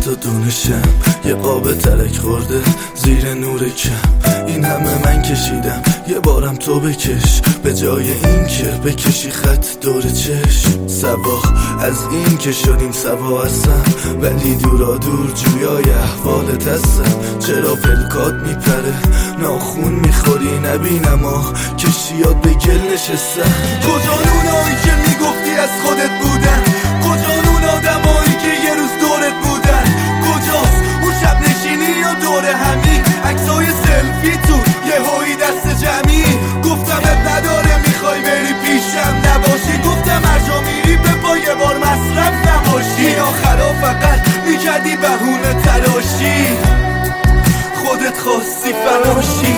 تا دونشم یه قاب ترک خورده زیر نور کم. این همه من کشیدم یه بارم تو بکش، به جای این که بکشی خط دور چشم. سبا از این که شدیم سبا هستم، ولی دورا دور جویای احوالت هستم. چرا پلکات میپره ناخون میخوری نبینم کشیات به گل نشستم. کجا اونایی که میگفتی از خودت بودن؟ کجا اون آدمایی که یه روز دورت بودن؟ کجاست اون شب نشینی یا دور همی عکسای سلفی تو یه هایی دست جمعی؟ گفتم اب نداره میخوای بری پیشم نباشی، گفتم هر جا میری به پا یه بار مصرف نباشی. این آخرا فقط میکردی بهونه تراشی، خودت خواستی فراشی.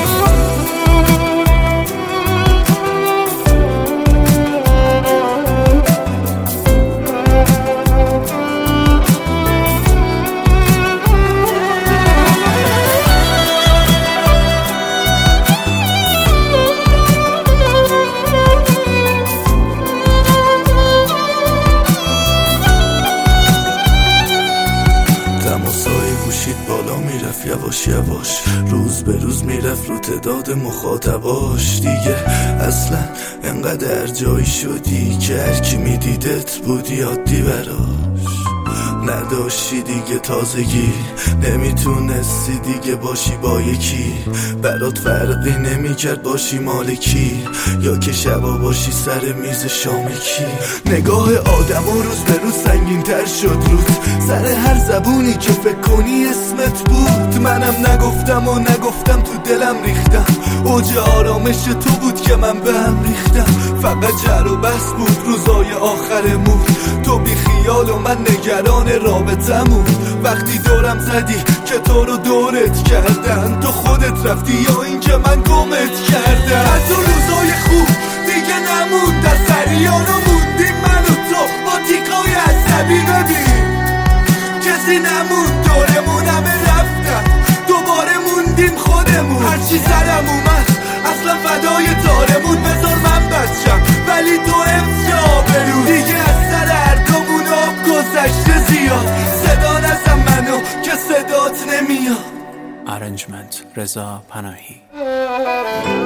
بالا میرفت یواش یواش، روز به روز میرفت رو تعداد مخاطباش. دیگه اصلا انقدر جایی شدی که هرکی میدیدت بودی عادی براش. نداشتی دیگه تازگی، نمیتونستی دیگه باشی با یکی. برات فرقی نمیکرد باشی مالکی یا که شبا باشی سر میز شامکی. نگاه آدم و روز به روز سنگین تر شد رود سر هر زبونی که فکر کنی اسمت بود. منم نگفتم و نگفتم تو دلم ریختم، اوج آرامش تو بود که من به هم ریختم. فقط جر و بحث بود روزای آخرمون، تو بی خیال و من نگران رابطمون. وقتی دورم زدی که تو رو دورت کردن، تو خودت رفتی یا این که من گمت کردم. از اون روزای خوب دیگه نموند، از سریانو موندیم من و تو با تیکای عصبی. ببین کسی نموند دورمون، همه رفتن دوباره موندیم خودمون. هرچی سرم اومد اصلا فدای تارمون، بذار من بچم ولی تو امسا برو. دیگه از سر هر دومون آب گذشته زیاد، صدا نزن منو که صدات نمیاد. Arrangement رضا پناهی.